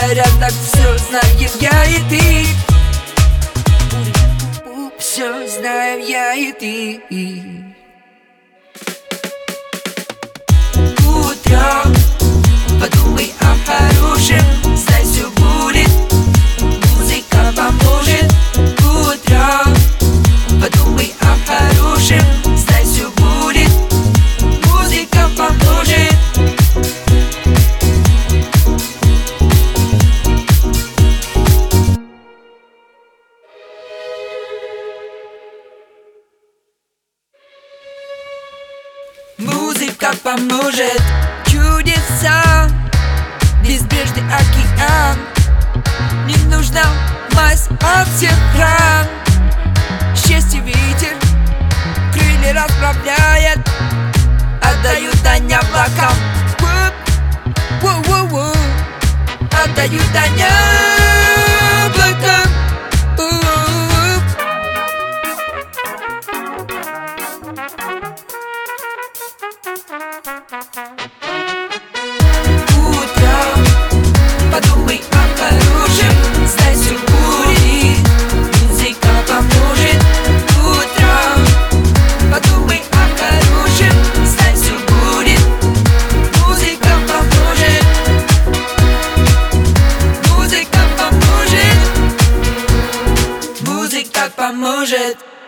говорят, так все знаем я и ты. Все знаем я и ты. Утром подумай о хорошем, знай, все будет, музыка поможет. Утром подумай о хорошем, знай, все будет, музыка поможет. Музыка поможет. Чудеса, безбрежный океан. Не нужна мазь от всех ран. Счастье ветер, крылья расправляет, отдают дань облакам. Отдают дань облакам. Утром подумай о хорошем, знай, все будет, музыка поможет. Утром подумай о хорошем, знай, все будет, музыка поможет. Музыка поможет. Музыка поможет.